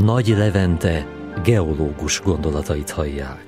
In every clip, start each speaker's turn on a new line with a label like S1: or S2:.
S1: Nagy Levente geológus gondolatait hallják.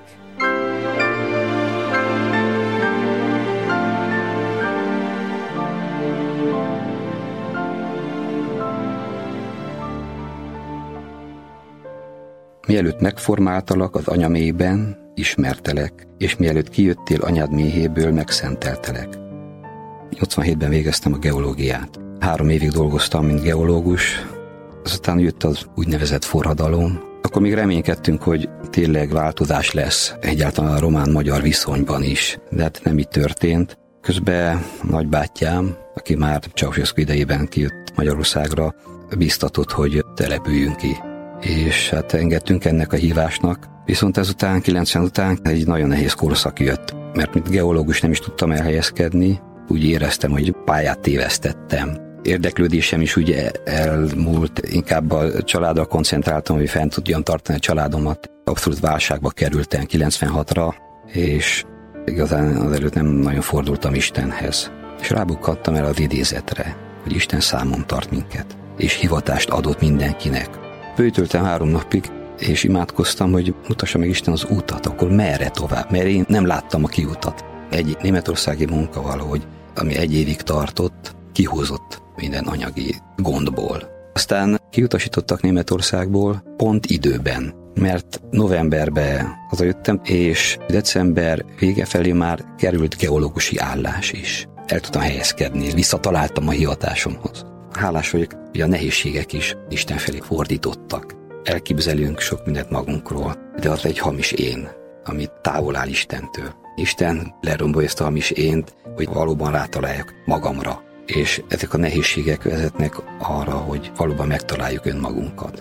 S2: Mielőtt megformáltalak az anyaméhben, ismertelek, és mielőtt kijöttél anyád méhéből, megszenteltelek. 87-ben végeztem a geológiát. 3 évig dolgoztam, mint geológus, azután jött az úgynevezett forradalom. Akkor még reménykedtünk, hogy tényleg változás lesz egyáltalán a román-magyar viszonyban is, de hát nem így történt. Közben nagybátyám, aki már Ceausescu idejében kijött Magyarországra, biztatott, hogy települjünk ki. És hát engedtünk ennek a hívásnak. Viszont ezután, 90 után egy nagyon nehéz korszak jött, mert mint geológus nem is tudtam elhelyezkedni, úgy éreztem, hogy pályát tévesztettem. Érdeklődésem is úgy elmúlt, inkább a családdal koncentráltam, hogy fent tudjam tartani a családomat. Abszolút válságba kerültem 96-ra, és igazán azelőtt nem nagyon fordultam Istenhez. És rábukkadtam el az idézetre, hogy Isten számon tart minket, és hivatást adott mindenkinek. Bőtöltem 3 napig, és imádkoztam, hogy mutassa meg Isten az útat, akkor merre tovább, mert én nem láttam a kiutat. Egy németországi munka valahogy, ami 1 évig tartott, kihúzott minden anyagi gondból. Aztán kiutasítottak Németországból pont időben, mert novemberben hazajöttem, és december vége felé már került geológusi állás is. El tudtam helyezkedni, visszataláltam a hivatásomhoz. Hálás vagyok, hogy a nehézségek is Isten felé fordítottak. Elképzelünk sok mindent magunkról, de az egy hamis én, ami távol áll Istentől. Isten lerombolja ezt a hamis ént, hogy valóban rátaláljak magamra. És ezek a nehézségek vezetnek arra, hogy valóban megtaláljuk önmagunkat.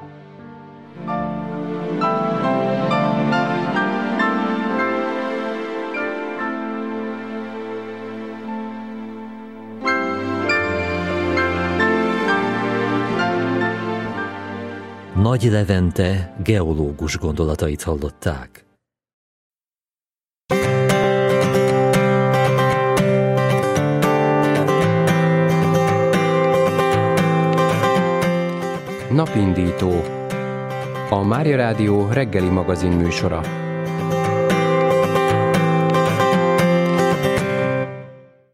S1: Nagy Levente geológus gondolatait hallották.
S3: Napindító. A Mária Rádió reggeli magazin műsora.